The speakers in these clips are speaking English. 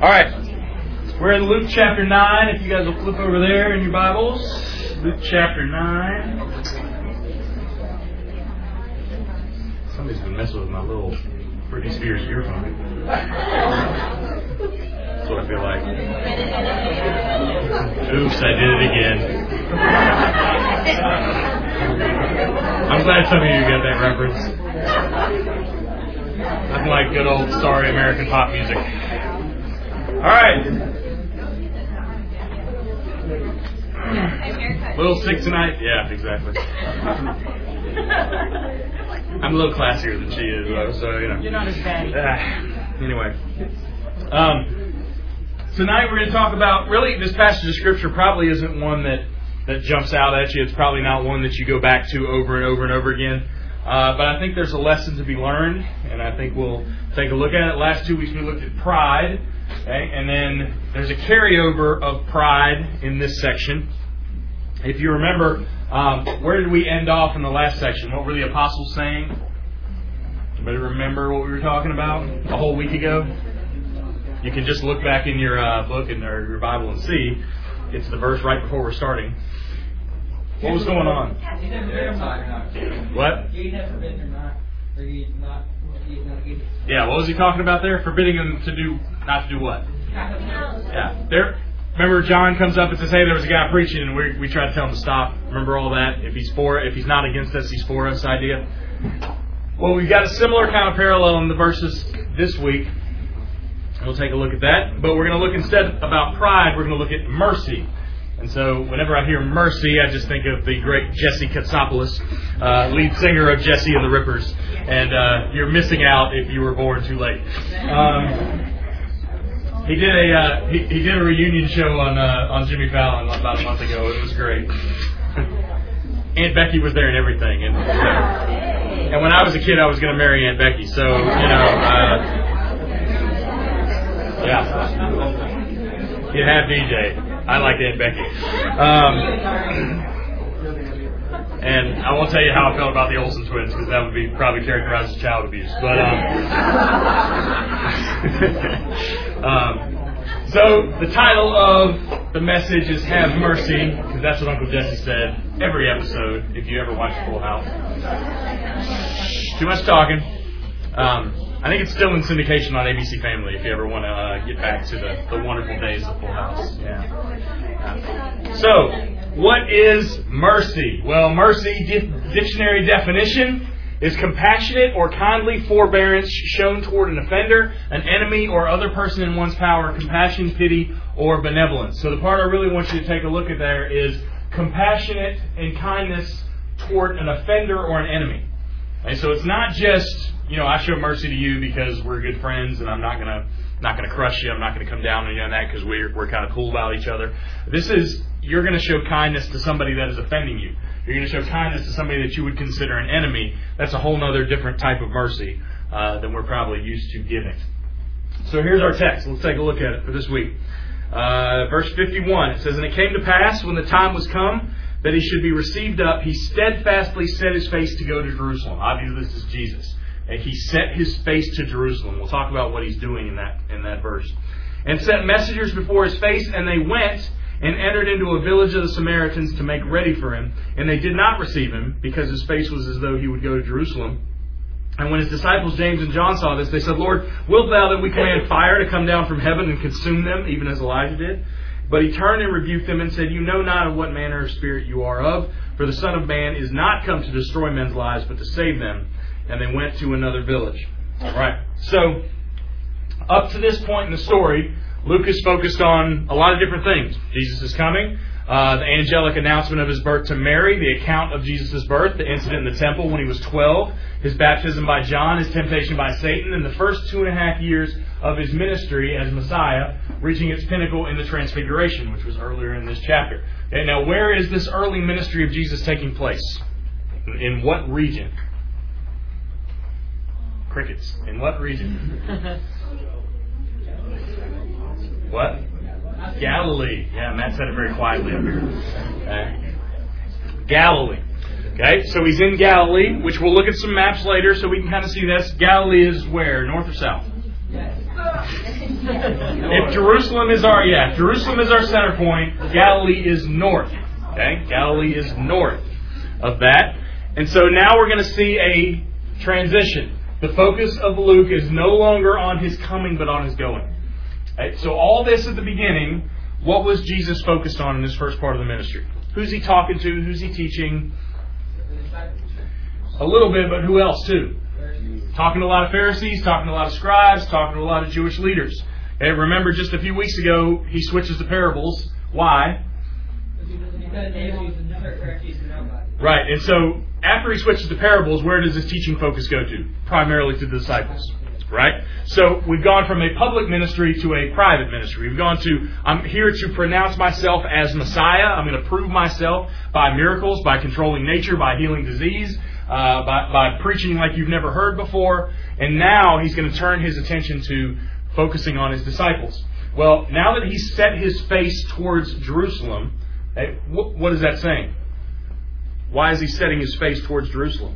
All right. We're in Luke chapter 9. If you guys will flip over there in your Bibles. Luke chapter 9. Somebody's been messing with my little Britney Spears earphone. That's what I feel like. Oops, I did it again. I'm glad some of you got that reference. Nothing like good old sorry American pop music. Alright. Little sick tonight? Yeah, exactly. I'm a little classier than she is, though, so, you know. You're not as bad. Anyway. Tonight we're going to talk about, really, this passage of Scripture probably isn't one that jumps out at you. It's probably not one that you go back to over and over and over again. But I think there's a lesson to be learned, and I think we'll take a look at it. Last 2 weeks we looked at pride, okay? And then there's a carryover of pride in this section. If you remember, where did we end off in the last section? What were the apostles saying? Anybody remember what we were talking about a whole week ago? You can just look back in your book and your Bible and see. It's the verse right before we're starting. What was going on? What? Yeah, what was he talking about there? Forbidding them not to do what? Yeah. Remember, John comes up and says, "Hey, there was a guy preaching," and we try to tell him to stop. Remember all that? If he's not against us, he's for us idea. Well, we've got a similar kind of parallel in the verses this week. We'll take a look at that. But we're going to look instead about pride, we're going to look at mercy. And so whenever I hear mercy, I just think of the great Jesse Katsopoulos, lead singer of Jesse and the Rippers. And you're missing out if you were born too late. He did a reunion show on Jimmy Fallon about a month ago. It was great. Aunt Becky was there and everything. And when I was a kid, I was going to marry Aunt Becky. So, yeah. You have DJ. I like Aunt Becky. And I won't tell you how I felt about the Olsen twins, because that would be probably characterized as child abuse. But so the title of the message is "Have Mercy," because that's what Uncle Jesse said every episode. If you ever watch Full House, too much talking. I think it's still in syndication on ABC Family. If you ever want to get back to the wonderful days of Full House, yeah. So, what is mercy? Well, mercy, dictionary definition, is compassionate or kindly forbearance shown toward an offender, an enemy, or other person in one's power, compassion, pity, or benevolence. So the part I really want you to take a look at there is compassionate and kindness toward an offender or an enemy. And so it's not just, I show mercy to you because we're good friends and I'm not gonna crush you. I'm not gonna come down on you on that because we're kind of cool about each other. This is, you're going to show kindness to somebody that is offending you. You're going to show kindness to somebody that you would consider an enemy. That's a whole other different type of mercy than we're probably used to giving. So here's our text. Let's take a look at it for this week. Verse 51, it says, "And it came to pass when the time was come that he should be received up, he steadfastly set his face to go to Jerusalem." Obviously, this is Jesus. And he set his face to Jerusalem. We'll talk about what he's doing in that verse. "And sent messengers before his face, and they went and entered into a village of the Samaritans to make ready for him. And they did not receive him, because his face was as though he would go to Jerusalem. And when his disciples James and John saw this, they said, 'Lord, wilt thou that we command fire to come down from heaven and consume them, even as Elijah did?' But he turned and rebuked them and said, 'You know not of what manner of spirit you are of, for the Son of Man is not come to destroy men's lives, but to save them.' And they went to another village." All right. So, up to this point in the story, Luke is focused on a lot of different things. Jesus is coming, the angelic announcement of his birth to Mary, the account of Jesus' birth, the incident in the temple when he was 12, his baptism by John, his temptation by Satan, and the first 2.5 years of his ministry as Messiah, reaching its pinnacle in the Transfiguration, which was earlier in this chapter. Okay, now, where is this early ministry of Jesus taking place? In what region? Crickets. In what region? What? Galilee. Yeah, Matt said it very quietly up here. Galilee. Okay, so he's in Galilee, which we'll look at some maps later so we can kind of see this. Galilee is where? North or south? If Jerusalem is our center point, Galilee is north. Okay? Galilee is north of that. And so now we're going to see a transition. The focus of Luke is no longer on his coming, but on his going. Okay? So all this at the beginning, what was Jesus focused on in this first part of the ministry? Who's he talking to? Who's he teaching? A little bit, but who else too? Talking to a lot of Pharisees, talking to a lot of scribes, talking to a lot of Jewish leaders. Okay, remember just a few weeks ago, he switches the parables. Why? Right, and so after he switches the parables, where does his teaching focus go to? Primarily to the disciples. Right? So we've gone from a public ministry to a private ministry. We've gone to, I'm here to pronounce myself as Messiah. I'm going to prove myself by miracles, by controlling nature, by healing disease, by preaching like you've never heard before. And now he's going to turn his attention to focusing on his disciples. Well, now that he's set his face towards Jerusalem, what is that saying? Why is he setting his face towards Jerusalem?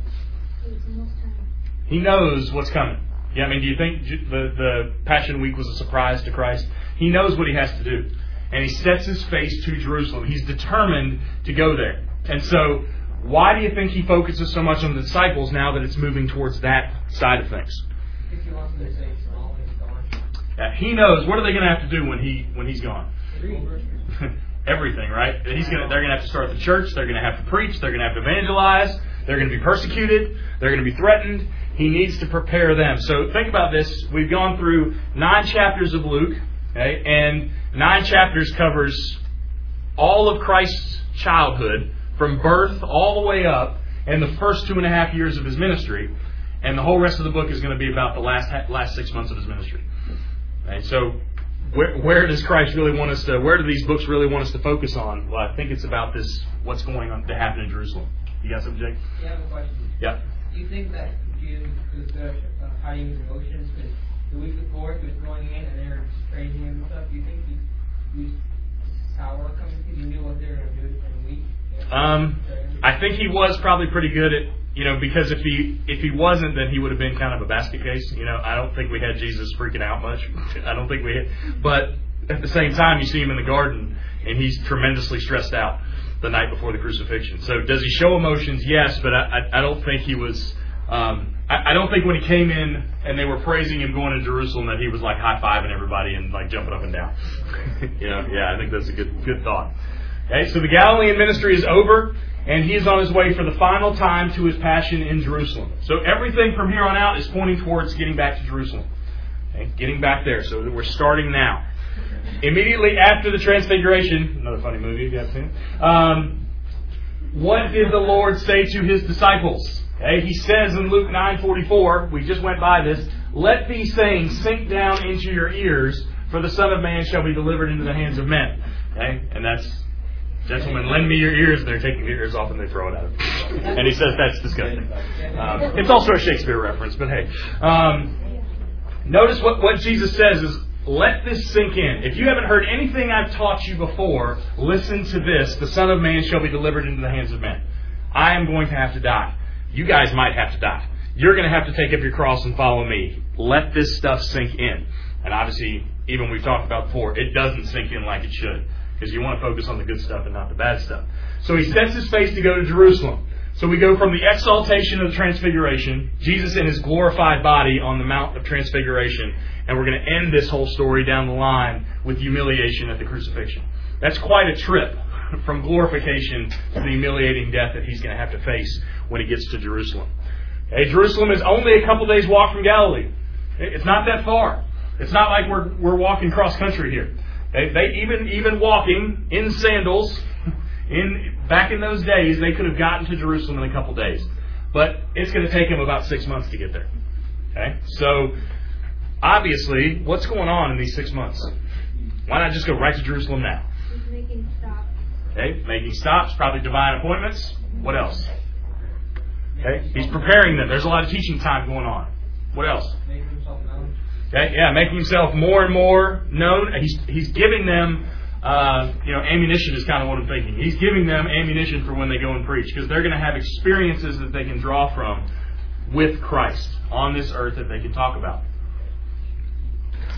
He knows what's coming. Yeah, I mean, do you think the Passion Week was a surprise to Christ? He knows what he has to do. And he sets his face to Jerusalem. He's determined to go there. And so, why do you think he focuses so much on the disciples now that it's moving towards that side of things? I think he wants them to say small when he's gone. Yeah, he knows. What are they going to have to do when he's gone? Everything, right? They're going to have to start the church. They're going to have to preach. They're going to have to evangelize. They're going to be persecuted. They're going to be threatened. He needs to prepare them. So think about this. We've gone through 9 chapters of Luke, okay, and 9 chapters covers all of Christ's childhood, from birth all the way up, and the first 2.5 years of his ministry. And the whole rest of the book is going to be about the last 6 months of his ministry. Okay, so where does Christ really want us to? Where do these books really want us to focus on? Well, I think it's about this. What's going on to happen in Jerusalem? You got something, Jake? Yeah, I have a question. Yeah. Do you think that Jesus was hiding his emotions because the week before he was going in and they were just praising him and stuff? Do you think he used power coming because he knew what they were going to do in a week? I think he was probably pretty good at, because if he wasn't, then he would have been kind of a basket case. I don't think we had Jesus freaking out much. I don't think we had. But at the same time, you see him in the garden, and he's tremendously stressed out the night before the crucifixion. So does he show emotions? Yes, but I don't think he was. I don't think when he came in and they were praising him going to Jerusalem that he was like high-fiving everybody and like jumping up and down. Yeah, I think that's a good thought. Okay, so the Galilean ministry is over, and he is on his way for the final time to his passion in Jerusalem. So everything from here on out is pointing towards getting back to Jerusalem. Okay, getting back there. So we're starting now. Immediately after the Transfiguration, another funny movie if you haven't seen it, what did the Lord say to his disciples? Okay, he says in Luke 9:44, we just went by this, "Let these sayings sink down into your ears, for the Son of Man shall be delivered into the hands of men." Okay, and that's, "Gentlemen, lend me your ears," and they're taking their ears off and they throw it at him. And he says that's disgusting. It's also a Shakespeare reference, but hey. Notice what Jesus says is, let this sink in. If you haven't heard anything I've taught you before, listen to this. The Son of Man shall be delivered into the hands of men. I am going to have to die. You guys might have to die. You're going to have to take up your cross and follow me. Let this stuff sink in. And obviously, even we've talked about before, it doesn't sink in like it should. Because you want to focus on the good stuff and not the bad stuff. So he sets his face to go to Jerusalem. So we go from the exaltation of the Transfiguration, Jesus in his glorified body on the Mount of Transfiguration, and we're going to end this whole story down the line with humiliation at the crucifixion. That's quite a trip from glorification to the humiliating death that he's going to have to face when he gets to Jerusalem. Okay, Jerusalem is only a couple days' walk from Galilee. It's not that far. It's not like we're walking cross country here. They even walking in sandals, back in those days, they could have gotten to Jerusalem in a couple days. But it's going to take them about 6 months to get there. Okay? So, obviously, what's going on in these 6 months? Why not just go right to Jerusalem now? He's making stops. Okay? Making stops, probably divine appointments. What else? Okay? He's preparing them. There's a lot of teaching time going on. What else? Making himself known. Okay? Yeah, making himself more and more known. He's giving them ammunition is kind of what I'm thinking. He's giving them ammunition for when they go and preach, because they're going to have experiences that they can draw from with Christ on this earth that they can talk about.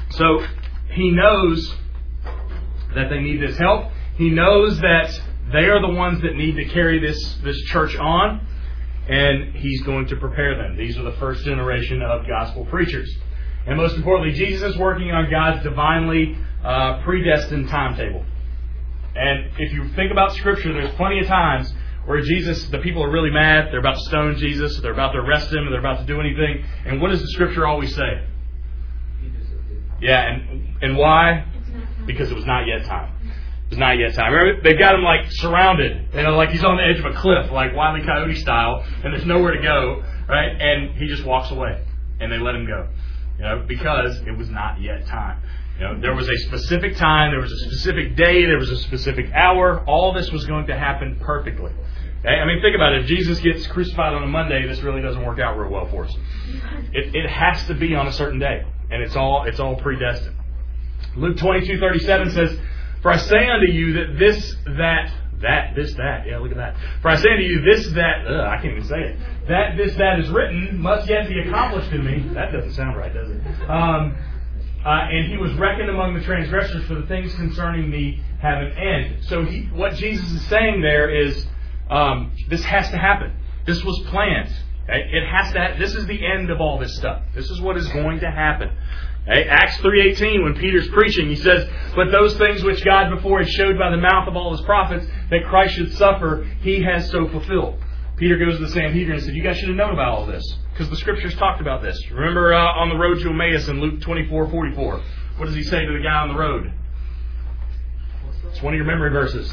So he knows that they need this help. He knows that they are the ones that need to carry this church on, and he's going to prepare them. These are the first generation of gospel preachers. And most importantly, Jesus is working on God's divinely predestined timetable. And if you think about Scripture, there's plenty of times where the people are really mad, they're about to stone Jesus, they're about to arrest him, they're about to do anything. And what does the Scripture always say? Yeah, and why? Because it was not yet time. It was not yet time. Remember, they've got him surrounded, like he's on the edge of a cliff, like Wile E. Coyote style, and there's nowhere to go, right? And he just walks away, and they let him go, because it was not yet time. There was a specific time, there was a specific day, there was a specific hour. All this was going to happen perfectly. Okay? I mean, think about it. If Jesus gets crucified on a Monday, this really doesn't work out real well for us. It has to be on a certain day, and it's all predestined. Luke 22:37 says, "For I say unto you that this, that." Yeah, look at that. "For I say unto you this, that," I can't even say it. "That, this, that is written must yet be accomplished in me." That doesn't sound right, does it? And he was reckoned among the transgressors, for the things concerning me have an end. So what Jesus is saying there is, this has to happen. This was planned. Okay? It has to. This is the end of all this stuff. This is what is going to happen. Okay? Acts 3:18, when Peter's preaching, he says, "But those things which God before had showed by the mouth of all his prophets, that Christ should suffer, he has so fulfilled." Peter goes to the Sanhedrin and said, "You guys should have known about all this, because the Scriptures talked about this." Remember on the road to Emmaus in Luke 24:44. What does he say to the guy on the road? It's one of your memory verses.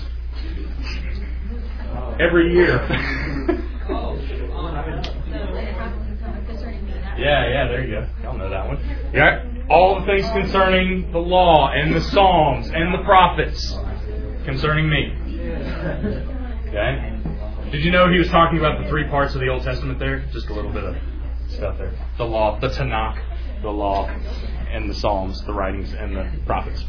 Every year. Yeah, there you go. Y'all know that one. Yeah, all the things concerning the law and the Psalms and the prophets concerning me. Okay? Did you know he was talking about the three parts of the Old Testament there? Just a little bit of stuff there. The law, the Tanakh, the law, and the Psalms, the writings, and the prophets.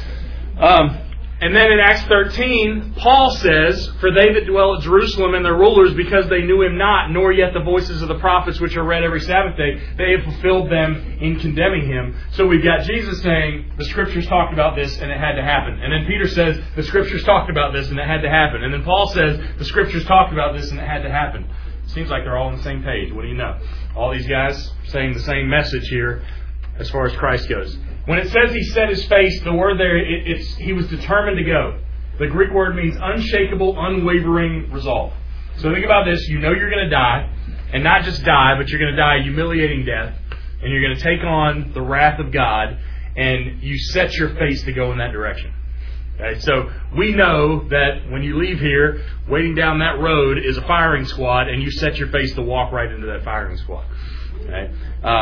And then in Acts 13, Paul says, "For they that dwell at Jerusalem and their rulers, because they knew him not, nor yet the voices of the prophets which are read every Sabbath day, they have fulfilled them in condemning him." So we've got Jesus saying, the Scriptures talked about this and it had to happen. And then Peter says, the Scriptures talked about this and it had to happen. And then Paul says, the Scriptures talked about this and it had to happen. Seems like they're all on the same page. What do you know? All these guys saying the same message here as far as Christ goes. When it says he set his face, the word there, he was determined to go. The Greek word means unshakable, unwavering resolve. So think about this. You know you're going to die. And not just die, but you're going to die a humiliating death. And you're going to take on the wrath of God. And you set your face to go in that direction. Okay? So we know that when you leave here, waiting down that road is a firing squad. And you set your face to walk right into that firing squad. Okay?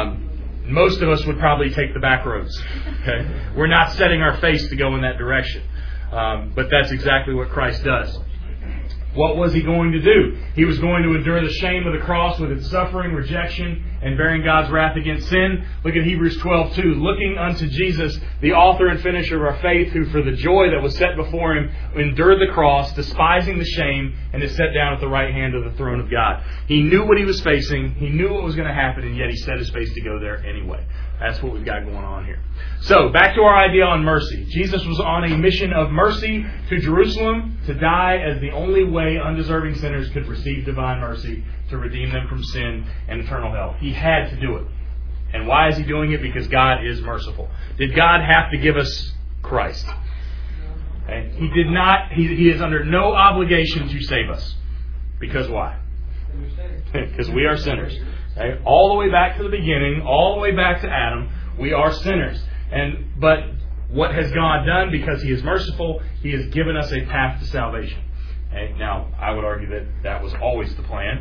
Most of us would probably take the back roads. Okay? We're not setting our face to go in that direction. But that's exactly what Christ does. What was he going to do? He was going to endure the shame of the cross with its suffering, rejection, and bearing God's wrath against sin. Look at Hebrews 12:2. "Looking unto Jesus, the author and finisher of our faith, who for the joy that was set before him endured the cross, despising the shame, and is set down at the right hand of the throne of God." He knew what he was facing. He knew what was going to happen, and yet he set his face to go there anyway. That's what we've got going on here. So, back to our idea on mercy. Jesus was on a mission of mercy to Jerusalem to die as the only way undeserving sinners could receive divine mercy to redeem them from sin and eternal hell. He had to do it. And why is he doing it? Because God is merciful. Did God have to give us Christ? Okay. He did not. He is under no obligation to save us. Because why? Because we are sinners. Okay? All the way back to the beginning, all the way back to Adam, we are sinners. But what has God done? Because he is merciful, he has given us a path to salvation. Okay? Now, I would argue that was always the plan.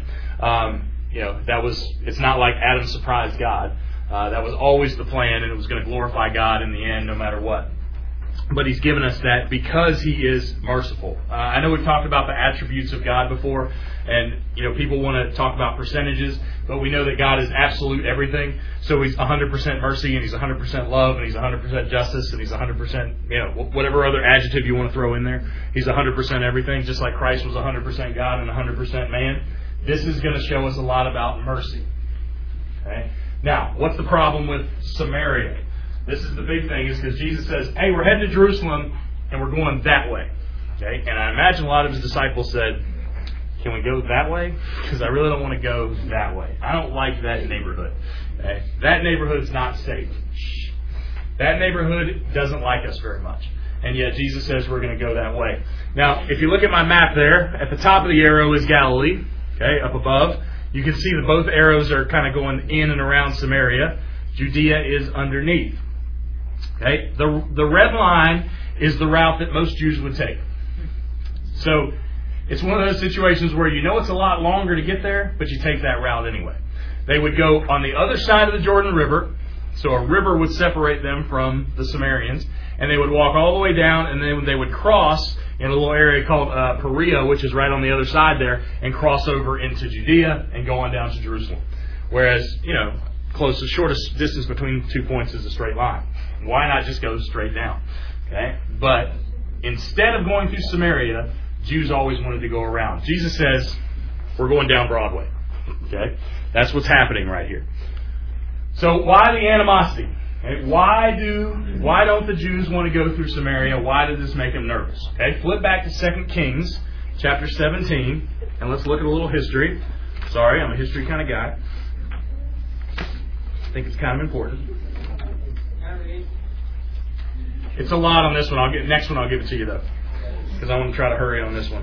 It's not like Adam surprised God. That was always the plan, and it was going to glorify God in the end, no matter what. But he's given us that because he is merciful. I know we've talked about the attributes of God before, and people want to talk about percentages, but we know that God is absolute everything. So he's 100% mercy, and he's 100% love, and he's 100% justice, and he's 100%, whatever other adjective you want to throw in there. He's 100% everything, just like Christ was 100% God and 100% man. This is going to show us a lot about mercy. Okay? Now, what's the problem with Samaria? This is the big thing, is because Jesus says, hey, we're heading to Jerusalem, and we're going that way. Okay? And I imagine a lot of his disciples said, can we go that way? Because I really don't want to go that way. I don't like that neighborhood. Okay? That neighborhood's not safe. That neighborhood doesn't like us very much. And yet Jesus says we're going to go that way. Now, if you look at my map there, at the top of the arrow is Galilee. Okay, up above. You can see that both arrows are kind of going in and around Samaria. Judea is underneath. Okay, the red line is the route that most Jews would take. So, it's one of those situations where you know it's a lot longer to get there, but you take that route anyway. They would go on the other side of the Jordan River. So a river would separate them from the Samaritans, and they would walk all the way down, and then they would cross in a little area called Perea, which is right on the other side there, and cross over into Judea and go on down to Jerusalem. Whereas, shortest distance between 2 points is a straight line. Why not just go straight down? Okay, but instead of going through Samaria, Jews always wanted to go around. Jesus says, we're going down Broadway. Okay, that's what's happening right here. So why the animosity? Okay, why don't the Jews want to go through Samaria? Why did this make them nervous? Okay, flip back to 2 Kings chapter 17, and let's look at a little history. Sorry, I'm a history kind of guy. I think it's kind of important. It's a lot on this one. Next one I'll give it to you though, because I want to try to hurry on this one.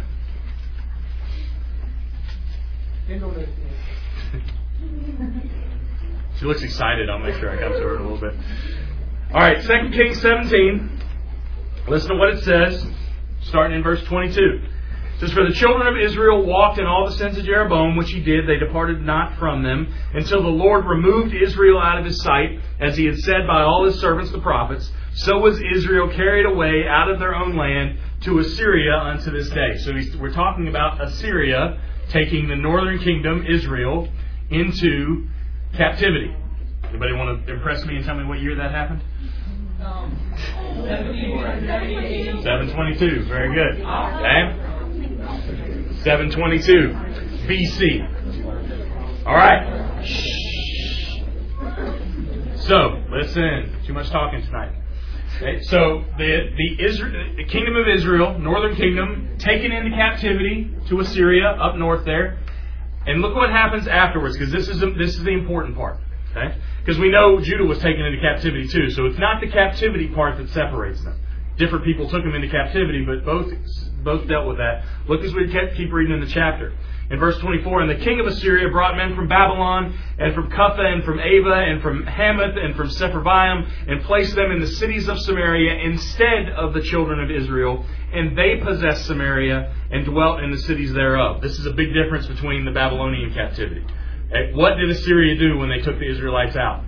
She looks excited. I'll make sure I come to her in a little bit. All right, 2 Kings 17. Listen to what it says, starting in verse 22. It says, for the children of Israel walked in all the sins of Jeroboam, which he did. They departed not from them, until the Lord removed Israel out of his sight, as he had said by all his servants the prophets. So was Israel carried away out of their own land to Assyria unto this day. So we're talking about Assyria taking the northern kingdom, Israel, into captivity. Anybody want to impress me and tell me what year that happened? 722. Very good. Okay. 722 BC. All right. So, listen. Too much talking tonight. Okay. So, the kingdom of Israel, northern kingdom, taken into captivity to Assyria, up north there. And look what happens afterwards, because this is the important part. Okay? Because we know Judah was taken into captivity too, so it's not the captivity part that separates them. Different people took them into captivity, but both dealt with that. Look as we keep reading in the chapter. In verse 24, and the king of Assyria brought men from Babylon, and from Cutha, and from Ava, and from Hamath, and from Sepharvaim, and placed them in the cities of Samaria instead of the children of Israel. And they possessed Samaria, and dwelt in the cities thereof. This is a big difference between the Babylonian captivity. What did Assyria do when they took the Israelites out?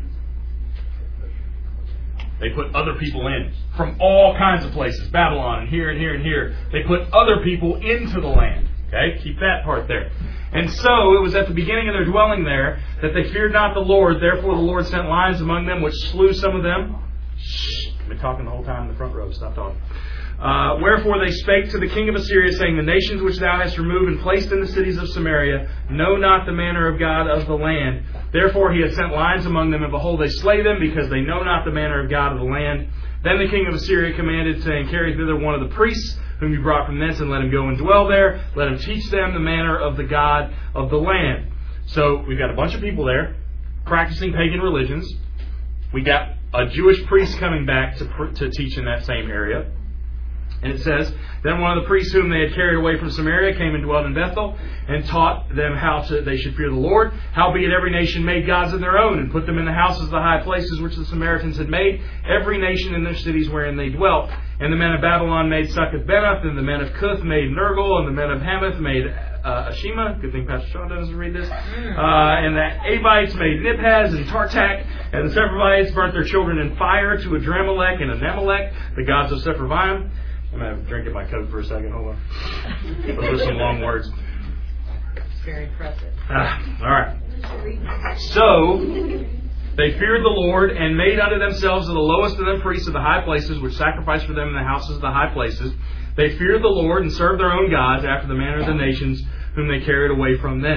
They put other people in from all kinds of places. Babylon, and here, and here, and here. They put other people into the land. Okay, keep that part there. And so it was at the beginning of their dwelling there that they feared not the Lord. Therefore the Lord sent lions among them, which slew some of them. Shh, I've been talking the whole time in the front row. Stop talking. Wherefore they spake to the king of Assyria, saying, the nations which thou hast removed and placed in the cities of Samaria know not the manner of God of the land. Therefore he hath sent lions among them, and behold, they slay them, because they know not the manner of God of the land. Then the king of Assyria commanded, saying, carry thither one of the priests, whom you brought from thence, and let him go and dwell there. Let him teach them the manner of the God of the land. So we've got a bunch of people there practicing pagan religions. We got a Jewish priest coming back to teach in that same area. And it says, then one of the priests whom they had carried away from Samaria came and dwelt in Bethel, and taught them how they should fear the Lord. Howbeit every nation made gods of their own, and put them in the houses of the high places which the Samaritans had made, every nation in their cities wherein they dwelt. And the men of Babylon made Succoth-Benoth, and the men of Cuth made Nergal, and the men of Hamath made Ashima. Good thing Pastor Sean doesn't read this. And the Abites made Nibhaz and Tartak, and the Sepharvites burnt their children in fire to Adramelech and Anemelech, the gods of Sepharvaim. I'm going to drink in my coat for a second. Hold on. Those are some long words. Very impressive. All right. So, they feared the Lord, and made unto themselves of the lowest of them priests of the high places, which sacrificed for them in the houses of the high places. They feared the Lord, and served their own gods after the manner of the nations whom they carried away from thence.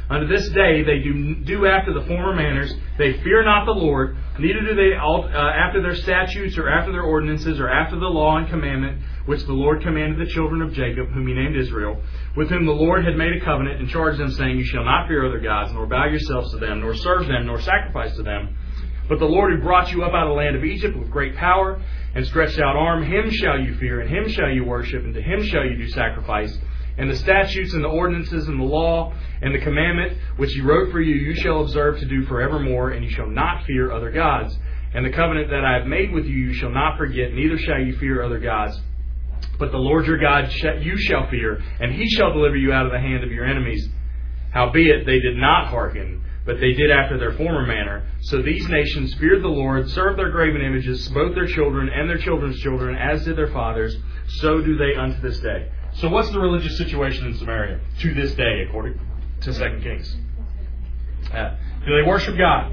Unto this day they do after the former manners. They fear not the Lord, neither do they after their statutes, or after their ordinances, or after the law and commandment, which the Lord commanded the children of Jacob, whom he named Israel, with whom the Lord had made a covenant, and charged them, saying, You shall not fear other gods, nor bow yourselves to them, nor serve them, nor sacrifice to them. But the Lord who brought you up out of the land of Egypt with great power and stretched out arm, him shall you fear, and him shall you worship, and to him shall you do sacrifice. And the statutes and the ordinances and the law and the commandment which he wrote for you, you shall observe to do forevermore, and you shall not fear other gods. And the covenant that I have made with you, you shall not forget, neither shall you fear other gods. But the Lord your God you shall fear, and he shall deliver you out of the hand of your enemies. Howbeit they did not hearken, but they did after their former manner. So these nations feared the Lord, served their graven images, both their children and their children's children, as did their fathers. So do they unto this day. So what's the religious situation in Samaria to this day, according to 2 Kings? Do they worship God?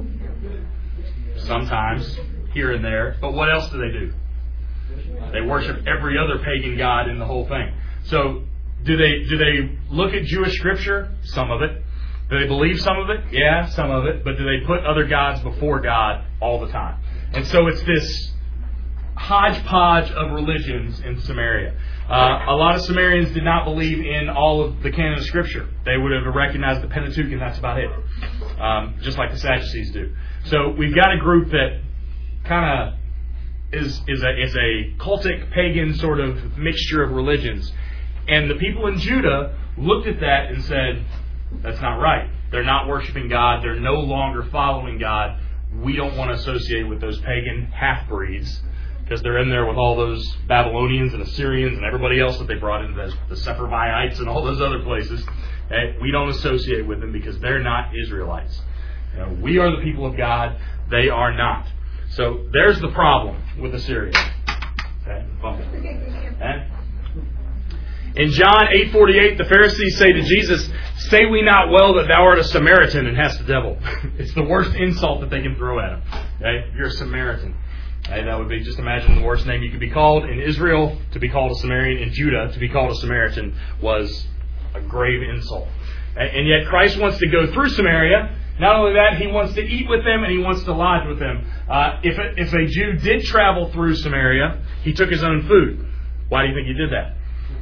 Sometimes, here and there. But what else do they do? They worship every other pagan god in the whole thing. So, do they look at Jewish scripture? Some of it. Do they believe some of it? Yeah, some of it. But do they put other gods before God all the time? And so it's this hodgepodge of religions in Samaria. A lot of Samaritans did not believe in all of the canon of Scripture. They would have recognized the Pentateuch, and that's about it. Just like the Sadducees do. So we've got a group that kind of is a cultic, pagan sort of mixture of religions. And the people in Judah looked at that and said, that's not right. They're not worshiping God. They're no longer following God. We don't want to associate with those pagan half-breeds, because they're in there with all those Babylonians and Assyrians and everybody else that they brought in, the Sepharvaites and all those other places. Okay? We don't associate with them because they're not Israelites. We are the people of God. They are not. So there's the problem with Assyria. Okay? Okay? In John 8:48, the Pharisees say to Jesus, Say we not well that thou art a Samaritan and hast a devil? It's the worst insult that they can throw at him. Okay? You're a Samaritan. Okay? That would be, just imagine the worst name you could be called. In Israel, to be called a Samaritan. In Judah, to be called a Samaritan was a grave insult. And yet Christ wants to go through Samaria. Not only that, he wants to eat with them and he wants to lodge with them. If a Jew did travel through Samaria, he took his own food. Why do you think he did that?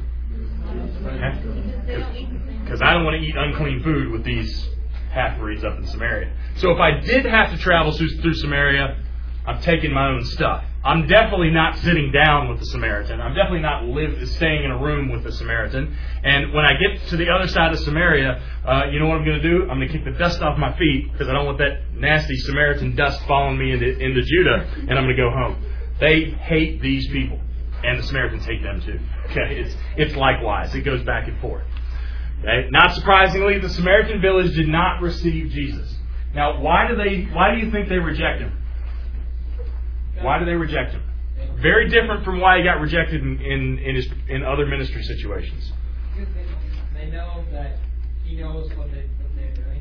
Because I don't want to eat unclean food with these half-breeds up in Samaria. So if I did have to travel through Samaria, I'm taking my own stuff. I'm definitely not sitting down with the Samaritan. I'm definitely not staying in a room with the Samaritan. And when I get to the other side of Samaria, you know what I'm going to do? I'm going to kick the dust off my feet because I don't want that nasty Samaritan dust following me into Judah, and I'm going to go home. They hate these people. And the Samaritans hate them too. Okay, it's likewise. It goes back and forth. Okay? Not surprisingly, the Samaritan village did not receive Jesus. Now, why do you think they reject him? Why do they reject him? Very different from why he got rejected in other ministry situations. They know that he knows what they're doing.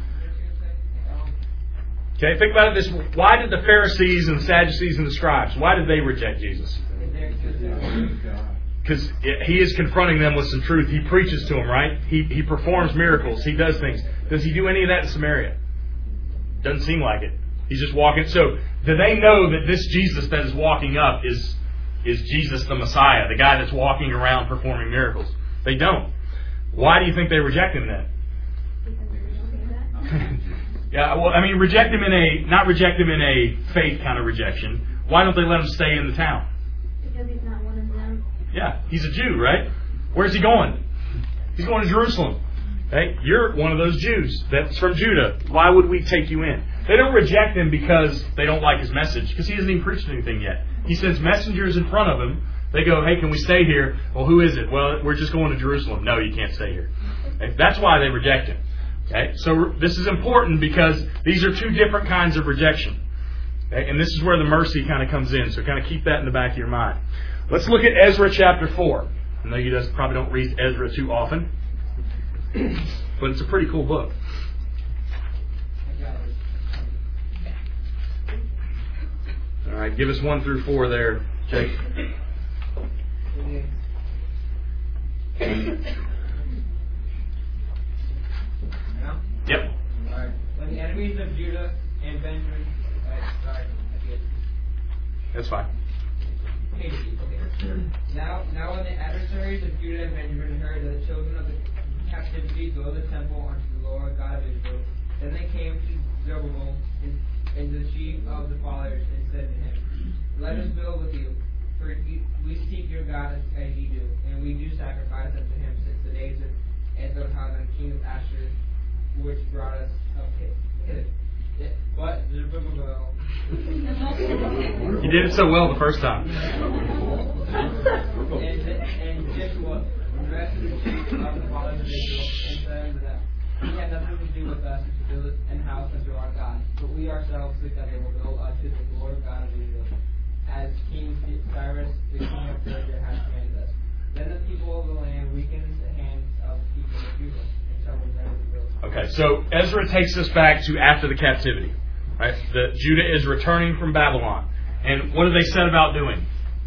Okay, think about it this way. Why did the Pharisees and the Sadducees and the scribes, why did they reject Jesus? Because he is confronting them with some truth. He preaches to them, right? He performs miracles. He does things. Does he do any of that in Samaria? Doesn't seem like it. He's just walking. So, do they know that this Jesus that is walking up is Jesus the Messiah, the guy that's walking around performing miracles? They don't. Why do you think they reject him then? Yeah, well, I mean, not reject him in a faith kind of rejection. Why don't they let him stay in the town? Because he's not one of them. Yeah, he's a Jew, right? Where's he going? He's going to Jerusalem. Okay? You're one of those Jews that's from Judah. Why would we take you in? They don't reject him because they don't like his message, because he hasn't even preached anything yet. He sends messengers in front of him. They go, hey, can we stay here? Well, who is it? Well, we're just going to Jerusalem. No, you can't stay here. Okay? That's why they reject him. Okay? So this is important because these are two different kinds of rejection. Okay? And this is where the mercy kind of comes in. So kind of keep that in the back of your mind. Let's look at Ezra chapter 4. I know you guys probably don't read Ezra too often, but it's a pretty cool book. All right, give us 1 through 4 there, Jake. Yep. Alright. When the enemies of Judah and Benjamin, sorry, I forget. That's fine. Okay. Now when the adversaries of Judah and Benjamin heard that the children of the captivity built the temple unto the Lord God of Israel, then they came to Zerubbabel and the chief of the fathers and said to him, Let us build with you, for we seek your God as ye do, and we do sacrifice unto him since the days of Esarhaddon, king of Ashur, which brought us up hither. But Zerubbabel. You did it so well the first time. And Joshua, the rest of the chief of the fathers of Israel, and said unto them, He had nothing to do with us to build an house unto our God, but we ourselves together will build unto the Lord God of Israel, as King Cyrus, the king of Persia, has commanded us. Then the people of the land weakened the hands of the people of Judah, and troubled them to build. Okay, so Ezra takes us back to after the captivity. Right? Judah is returning from Babylon. And what do they set about doing?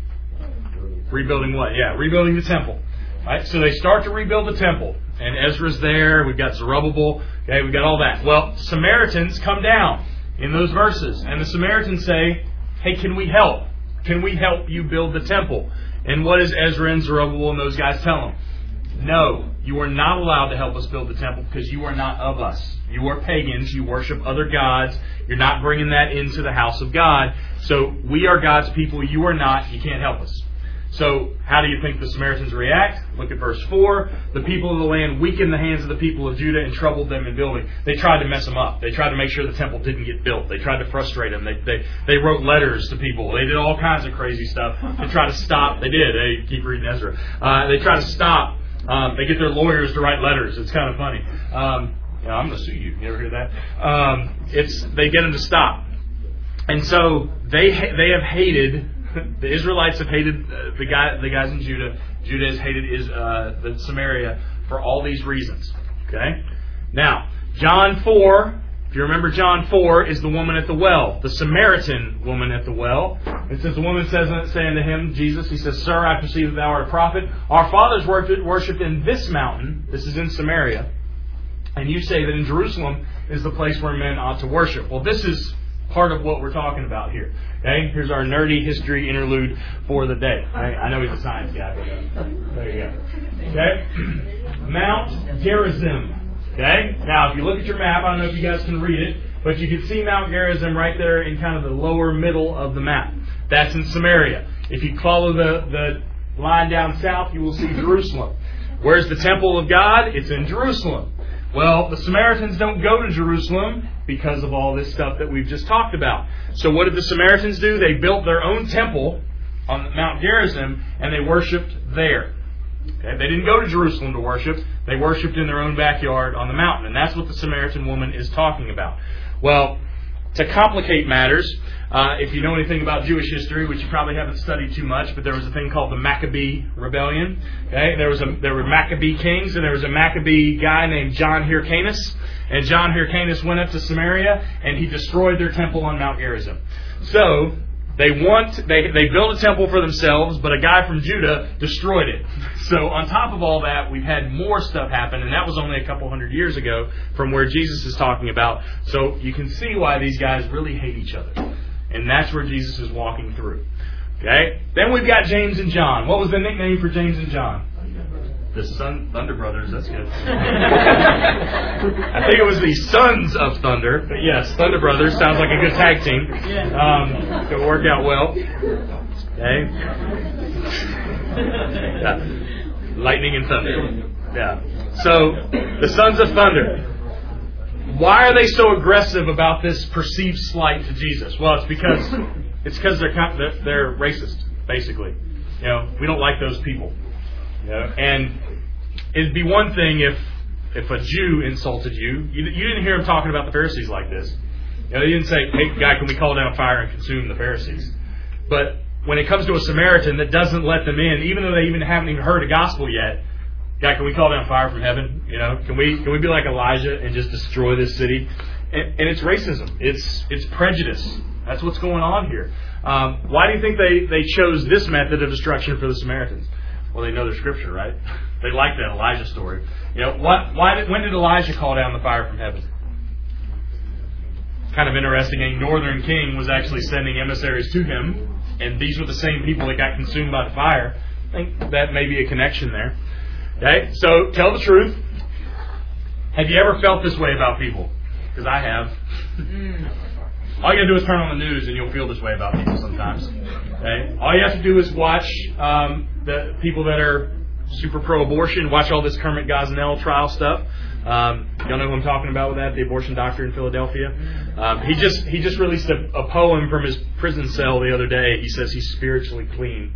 Rebuilding what? Yeah, rebuilding the temple. Right? So they start to rebuild the temple. And Ezra's there. We've got Zerubbabel. Okay, we've got all that. Well, Samaritans come down in those verses. And the Samaritans say, hey, can we help? Can we help you build the temple? And what does Ezra and Zerubbabel and those guys tell them? No, you are not allowed to help us build the temple because you are not of us. You are pagans. You worship other gods. You're not bringing that into the house of God. So we are God's people. You are not. You can't help us. So how do you think the Samaritans react? Look at verse 4. The people of the land weakened the hands of the people of Judah and troubled them in building. They tried to mess them up. They tried to make sure the temple didn't get built. They tried to frustrate them. They wrote letters to people. They did all kinds of crazy stuff to try to stop. They did. They keep reading Ezra. They try to stop. They get their lawyers to write letters. It's kind of funny. I'm going to sue you. You ever hear that? They get them to stop. And so they have hated. The Israelites have hated the guys in Judah. Judah has hated the Samaria for all these reasons. Okay? Now, John 4, if you remember John 4, is the woman at the well. The Samaritan woman at the well. It says, the woman saying to him, Jesus, he says, Sir, I perceive that thou art a prophet. Our fathers worshipped in this mountain. This is in Samaria. And you say that in Jerusalem is the place where men ought to worship. Well, this is part of what we're talking about here. Okay, here's our nerdy history interlude for the day. I know he's a science guy, but there you go. Okay, Mount Gerizim. Okay, now if you look at your map, I don't know if you guys can read it, but you can see Mount Gerizim right there in kind of the lower middle of the map. That's in Samaria. If you follow the line down south, you will see Jerusalem. Where's the temple of God? It's in Jerusalem. Well, the Samaritans don't go to Jerusalem because of all this stuff that we've just talked about. So what did the Samaritans do? They built their own temple on Mount Gerizim and they worshipped there. Okay? They didn't go to Jerusalem to worship. They worshipped in their own backyard on the mountain. And that's what the Samaritan woman is talking about. Well, to complicate matters, if you know anything about Jewish history, which you probably haven't studied too much, but there was a thing called the Maccabee Rebellion. Okay, there were Maccabee kings, and there was a Maccabee guy named John Hyrcanus. And John Hyrcanus went up to Samaria, and he destroyed their temple on Mount Gerizim. So they built a temple for themselves, but a guy from Judah destroyed it. So on top of all that, we've had more stuff happen, and that was only a couple hundred years ago from where Jesus is talking about. So you can see why these guys really hate each other. And that's where Jesus is walking through. Okay? Then we've got James and John. What was the nickname for James and John? The Thunder Brothers. That's good. I think it was the Sons of Thunder. But yes, Thunder Brothers sounds like a good tag team. It'll work out well. Okay? Yeah. Lightning and thunder. Yeah. So, the Sons of Thunder. Why are they so aggressive about this perceived slight to Jesus? Well, it's because they're racist, basically. You know, we don't like those people. You know? And it'd be one thing if a Jew insulted you. You didn't hear him talking about the Pharisees like this. You know, he didn't say, "Hey, guy, can we call down fire and consume the Pharisees?" But when it comes to a Samaritan that doesn't let them in, even though they haven't even heard the gospel yet, God, can we call down fire from heaven? You know, can we be like Elijah and just destroy this city? And it's racism. It's prejudice. That's what's going on here. Why do you think they chose this method of destruction for the Samaritans? Well, they know their scripture, right? They like that Elijah story. When did Elijah call down the fire from heaven? Kind of interesting. A northern king was actually sending emissaries to him, and these were the same people that got consumed by the fire. I think that may be a connection there. Okay, so tell the truth. Have you ever felt this way about people? Because I have. All you got to do is turn on the news and you'll feel this way about people sometimes. Okay? All you have to do is watch the people that are super pro-abortion, watch all this Kermit Gosnell trial stuff. Y'all know who I'm talking about with that, the abortion doctor in Philadelphia? He just released a poem from his prison cell the other day. He says he's spiritually clean.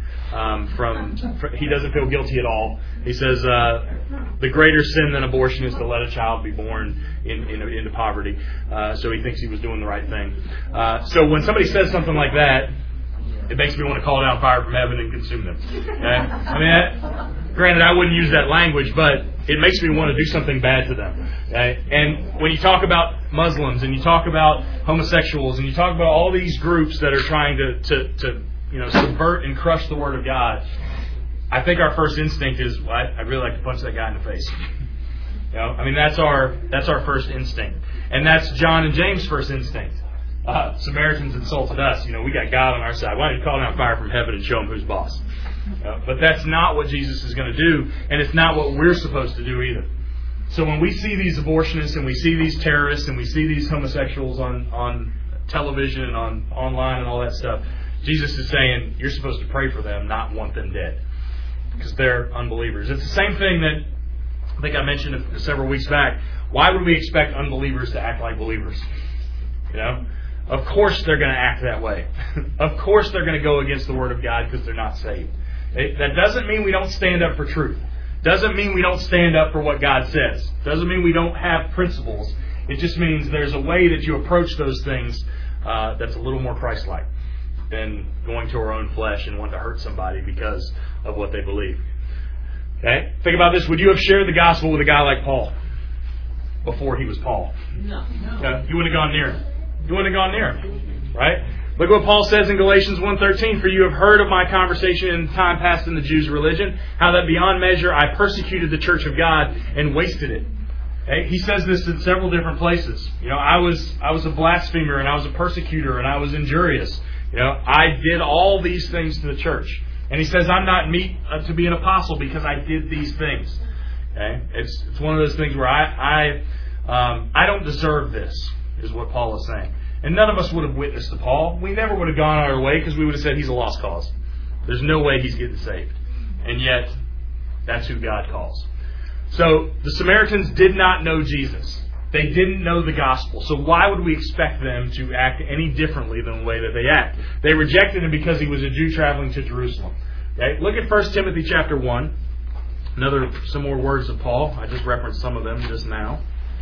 He doesn't feel guilty at all. He says the greater sin than abortion is to let a child be born into poverty. So he thinks he was doing the right thing. So when somebody says something like that, it makes me want to call down fire from heaven and consume them. Okay? Granted, I wouldn't use that language, but it makes me want to do something bad to them. Okay? And when you talk about Muslims and you talk about homosexuals and you talk about all these groups that are trying to subvert and crush the Word of God, I think our first instinct is, I'd really like to punch that guy in the face. That's our first instinct, and that's John and James' first instinct. Samaritans insulted us. We got God on our side. Why don't you call down fire from heaven and show them who's boss? But that's not what Jesus is going to do, and it's not what we're supposed to do either. So when we see these abortionists and we see these terrorists and we see these homosexuals on television and online and all that stuff, Jesus is saying you're supposed to pray for them, not want them dead, because they're unbelievers. It's the same thing that I think I mentioned several weeks back. Why would we expect unbelievers to act like believers? Of course they're going to act that way. Of course they're going to go against the Word of God because they're not saved. That doesn't mean we don't stand up for truth. Doesn't mean we don't stand up for what God says. Doesn't mean we don't have principles. It just means there's a way that you approach those things that's a little more Christ-like than going to our own flesh and wanting to hurt somebody because of what they believe. Okay? Think about this. Would you have shared the gospel with a guy like Paul before he was Paul? No. You wouldn't have gone near him. You wouldn't have gone near him. Right? Look what Paul says in Galatians 1:13. For you have heard of my conversation in time past in the Jews' religion, how that beyond measure I persecuted the church of God and wasted it. Okay? He says this in several different places. I was a blasphemer and I was a persecutor and I was injurious. I did all these things to the church. And he says, I'm not meet to be an apostle because I did these things. Okay? It's one of those things where I don't deserve this, is what Paul is saying. And none of us would have witnessed to Paul. We never would have gone our way because we would have said he's a lost cause. There's no way he's getting saved. And yet, that's who God calls. So, the Samaritans did not know Jesus. They didn't know the gospel. So why would we expect them to act any differently than the way that they act? They rejected him because he was a Jew traveling to Jerusalem. Okay? Look at 1 Timothy chapter 1. Some more words of Paul. I just referenced some of them just now.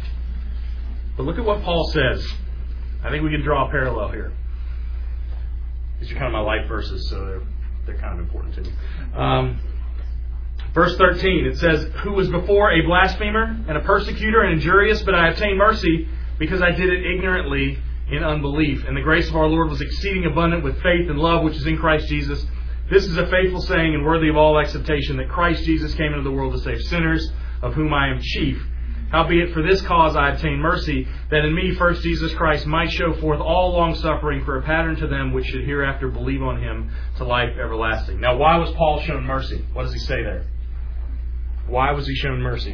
But look at what Paul says. I think we can draw a parallel here. These are kind of my life verses, so they're kind of important to me. Verse 13, it says, who was before a blasphemer and a persecutor and injurious, but I obtained mercy because I did it ignorantly in unbelief. And the grace of our Lord was exceeding abundant with faith and love, which is in Christ Jesus. This is a faithful saying and worthy of all acceptation, that Christ Jesus came into the world to save sinners, of whom I am chief. Howbeit for this cause I obtained mercy, that in me first Jesus Christ might show forth all longsuffering for a pattern to them which should hereafter believe on him to life everlasting. Now, why was Paul shown mercy? What does he say there? Why was he shown mercy?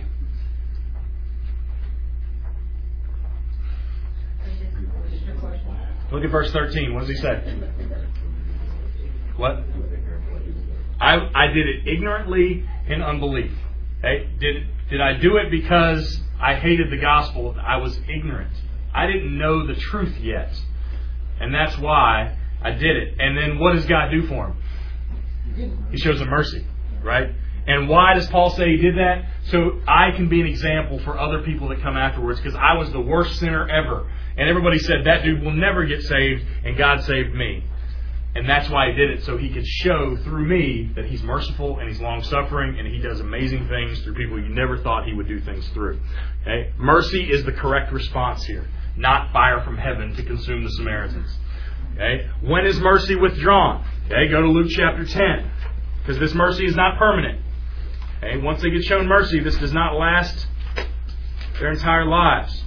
Look at verse 13. What does he say? What? I did it ignorantly in unbelief. Okay? Did I do it because I hated the gospel? I was ignorant. I didn't know the truth yet. And that's why I did it. And then what does God do for him? He shows him mercy. Right? And why does Paul say he did that? So I can be an example for other people that come afterwards, because I was the worst sinner ever. And everybody said, that dude will never get saved, and God saved me. And that's why he did it, so he could show through me that he's merciful and he's long-suffering and he does amazing things through people you never thought he would do things through. Okay? Mercy is the correct response here, not fire from heaven to consume the Samaritans. Okay? When is mercy withdrawn? Okay? Go to Luke chapter 10, because this mercy is not permanent. Okay? Once they get shown mercy, this does not last their entire lives.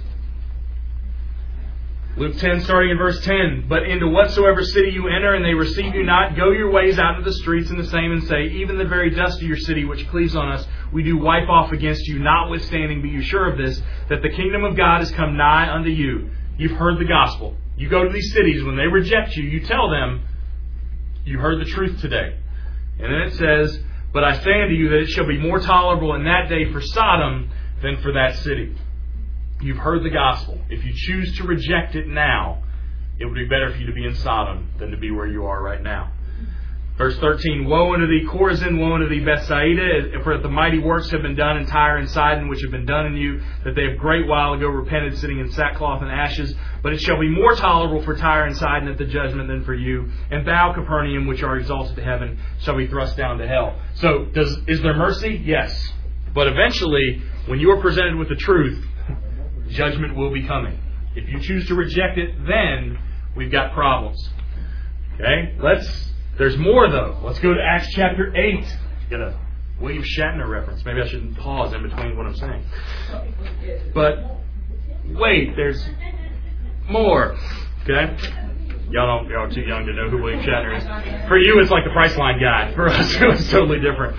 Luke 10, starting in verse 10. But into whatsoever city you enter, and they receive you not, go your ways out into the streets and the same, and say, even the very dust of your city, which cleaves on us, we do wipe off against you. Notwithstanding, be you sure of this, that the kingdom of God has come nigh unto you. You've heard the gospel. You go to these cities, when they reject you, you tell them, you heard the truth today. And then it says, but I say unto you that it shall be more tolerable in that day for Sodom than for that city. You've heard the gospel. If you choose to reject it now, it would be better for you to be in Sodom than to be where you are right now. Verse 13, woe unto thee, Chorazin, woe unto thee, Bethsaida, for the mighty works have been done in Tyre and Sidon, which have been done in you, that they have great while ago repented, sitting in sackcloth and ashes. But it shall be more tolerable for Tyre and Sidon at the judgment than for you. And thou, Capernaum, which are exalted to heaven, shall be thrust down to hell. So, is there mercy? Yes. But eventually, when you are presented with the truth, judgment will be coming. If you choose to reject it, then we've got problems. Okay? There's more though. Let's go to Acts chapter 8. Get a William Shatner reference. Maybe I shouldn't pause in between what I'm saying. But wait, there's more. Okay? Y'all are too young to know who William Shatner is. For you, it's like the Priceline guy. For us, it was totally different.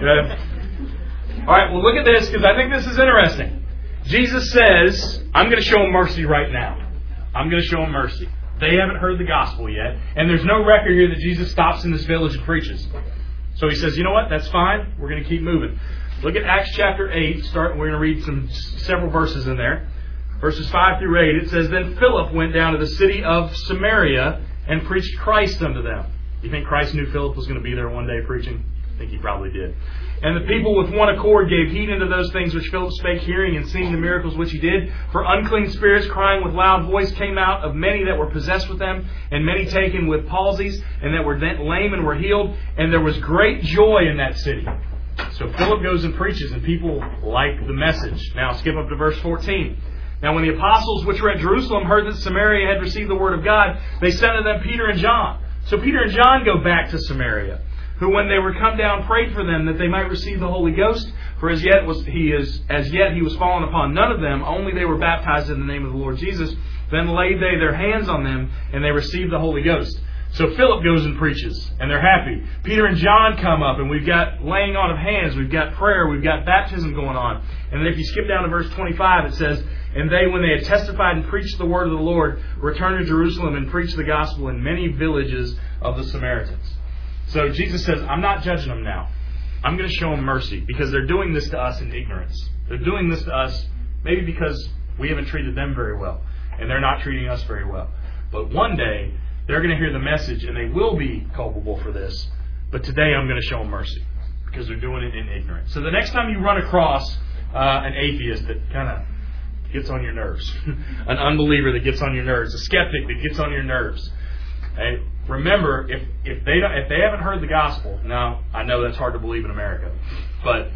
All right, well, look at this, because I think this is interesting. Jesus says, I'm going to show them mercy right now. I'm going to show them mercy. They haven't heard the gospel yet. And there's no record here that Jesus stops in this village and preaches. So he says, you know what? That's fine. We're going to keep moving. Look at Acts chapter 8. We're going to read several verses in there. Verses 5 through 8. It says, then Philip went down to the city of Samaria and preached Christ unto them. You think Christ knew Philip was going to be there one day preaching? I think he probably did. And the people with one accord gave heed unto those things which Philip spake, hearing and seeing the miracles which he did. For unclean spirits, crying with loud voice, came out of many that were possessed with them, and many taken with palsies, and that were lame and were healed. And there was great joy in that city. So Philip goes and preaches, and people like the message. Now skip up to verse 14. Now when the apostles which were at Jerusalem heard that Samaria had received the word of God, they sent to them Peter and John. So Peter and John go back to Samaria, who when they were come down prayed for them that they might receive the Holy Ghost. For as yet he was fallen upon none of them, only they were baptized in the name of the Lord Jesus. Then laid they their hands on them, and they received the Holy Ghost. So Philip goes and preaches, and they're happy. Peter and John come up, and we've got laying on of hands, we've got prayer, we've got baptism going on. And then if you skip down to verse 25, it says, and they, when they had testified and preached the word of the Lord, returned to Jerusalem and preached the gospel in many villages of the Samaritans. So Jesus says, I'm not judging them now. I'm going to show them mercy because they're doing this to us in ignorance. They're doing this to us maybe because we haven't treated them very well, and they're not treating us very well. But one day, they're going to hear the message, and they will be culpable for this. But today, I'm going to show them mercy because they're doing it in ignorance. So the next time you run across an atheist that kind of gets on your nerves, an unbeliever that gets on your nerves, a skeptic that gets on your nerves, okay, remember, if they haven't heard the gospel, now I know that's hard to believe in America, but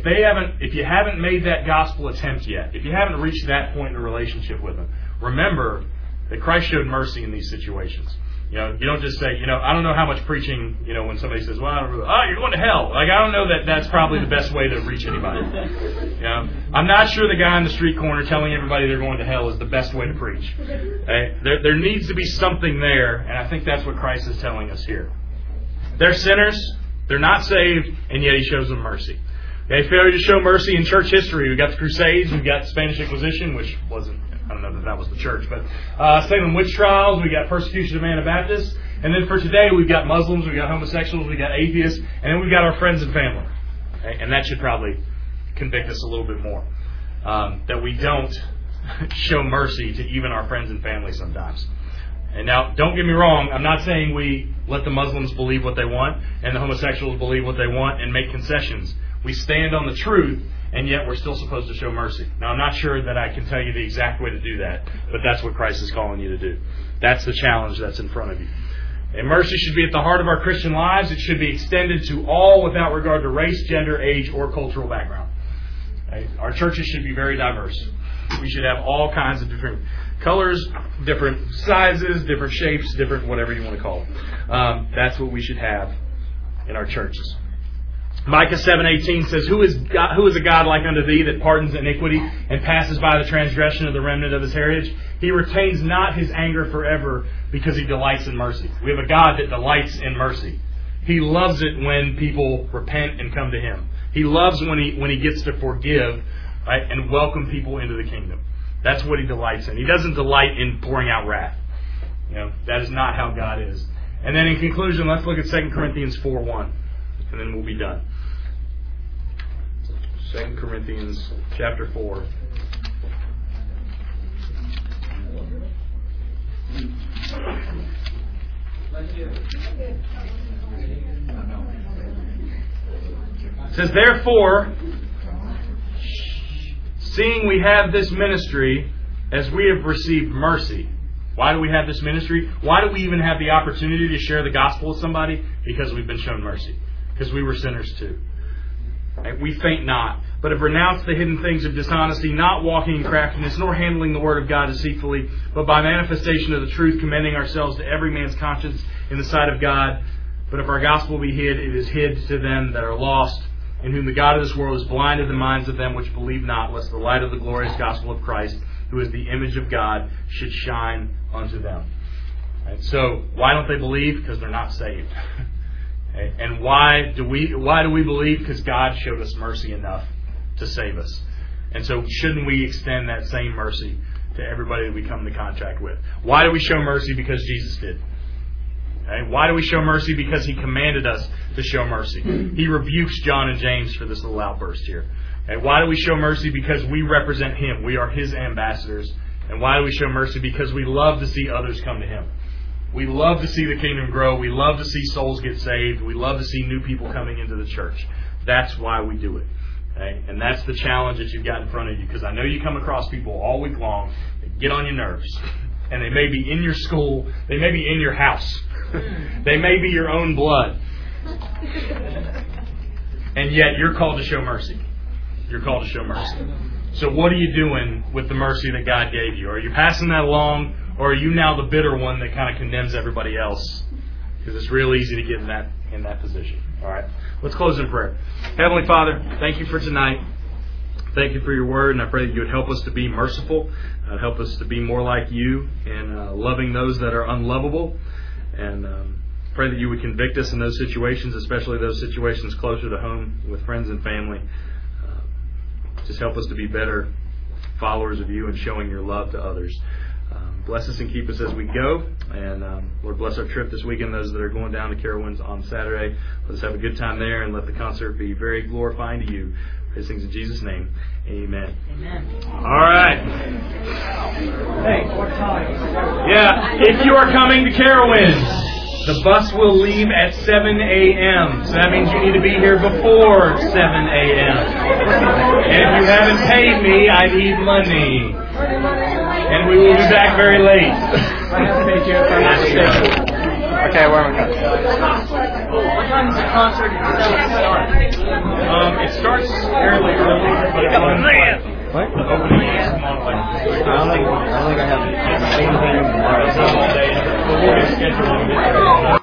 if you haven't made that gospel attempt yet, if you haven't reached that point in a relationship with them, remember that Christ showed mercy in these situations. You don't just say, I don't know how much preaching, when somebody says, well, you're going to hell. Like, I don't know that that's probably the best way to reach anybody. I'm not sure the guy on the street corner telling everybody they're going to hell is the best way to preach. Okay? There needs to be something there, and I think that's what Christ is telling us here. They're sinners, they're not saved, and yet He shows them mercy. Okay, failure to show mercy in church history. We've got the Crusades, we've got the Spanish Inquisition, which wasn't, I don't know that was the church, but Salem witch trials, we got persecution of Anabaptists, and then for today we've got Muslims, we've got homosexuals, we've got atheists, and then we've got our friends and family. Okay? And that should probably convict us a little bit more. That we don't show mercy to even our friends and family sometimes. And now, don't get me wrong, I'm not saying we let the Muslims believe what they want and the homosexuals believe what they want and make concessions. We stand on the truth, and yet we're still supposed to show mercy. Now, I'm not sure that I can tell you the exact way to do that, but that's what Christ is calling you to do. That's the challenge that's in front of you. And mercy should be at the heart of our Christian lives. It should be extended to all without regard to race, gender, age, or cultural background. Okay? Our churches should be very diverse. We should have all kinds of different colors, different sizes, different shapes, different whatever you want to call them. That's what we should have in our churches. Micah 7:18 says, who is a God like unto thee that pardons iniquity and passes by the transgression of the remnant of his heritage? He retains not his anger forever because he delights in mercy. We have a God that delights in mercy. He loves it when people repent and come to him. He loves when he gets to forgive, right, and welcome people into the kingdom. That's what he delights in. He doesn't delight in pouring out wrath. That is not how God is. And then in conclusion, let's look at 2 Corinthians 4:1, and then we'll be done. 2 Corinthians chapter 4. It says, therefore, seeing we have this ministry, as we have received mercy. Why do we have this ministry? Why do we even have the opportunity to share the gospel with somebody? Because we've been shown mercy. Because we were sinners too. Right? We faint not, but have renounced the hidden things of dishonesty, not walking in craftiness, nor handling the word of God deceitfully, but by manifestation of the truth, commending ourselves to every man's conscience in the sight of God. But if our gospel be hid, it is hid to them that are lost, in whom the God of this world has blinded the minds of them which believe not, lest the light of the glorious gospel of Christ, who is the image of God, should shine unto them. Right? So, why don't they believe? Because they're not saved. Okay? And why do we believe? Because God showed us mercy enough to save us. And so shouldn't we extend that same mercy to everybody that we come into contact with? Why do we show mercy? Because Jesus did. Okay? Why do we show mercy? Because He commanded us to show mercy. He rebukes John and James for this little outburst here. Okay? Why do we show mercy? Because we represent Him. We are His ambassadors. And why do we show mercy? Because we love to see others come to Him. We love to see the kingdom grow. We love to see souls get saved. We love to see new people coming into the church. That's why we do it. Okay? And that's the challenge that you've got in front of you. Because I know you come across people all week long that get on your nerves. And they may be in your school. They may be in your house. They may be your own blood. And yet you're called to show mercy. You're called to show mercy. So what are you doing with the mercy that God gave you? Are you passing that along? Or are you now the bitter one that kind of condemns everybody else? Because it's real easy to get in that position. All right. Let's close in prayer. Heavenly Father, thank you for tonight. Thank you for your word, and I pray that you would help us to be merciful, help us to be more like you and loving those that are unlovable, and pray that you would convict us in those situations, especially those situations closer to home with friends and family. Just help us to be better followers of you and showing your love to others. Bless us and keep us as we go. And Lord, bless our trip this weekend, those that are going down to Carowinds on Saturday. Let us have a good time there and let the concert be very glorifying to you. These things in Jesus' name. Amen. Amen. All right. Hey, what time? Yeah, if you are coming to Carowinds, the bus will leave at 7 a.m. So that means you need to be here before 7 a.m. And if you haven't paid me, I need money. And we will be back very late. I have to pay you if I have to stay. Okay, where am I going? What time does the concert start? It starts fairly early, but it's What? the opening is I don't think I have anything. all day. So we'll get scheduled.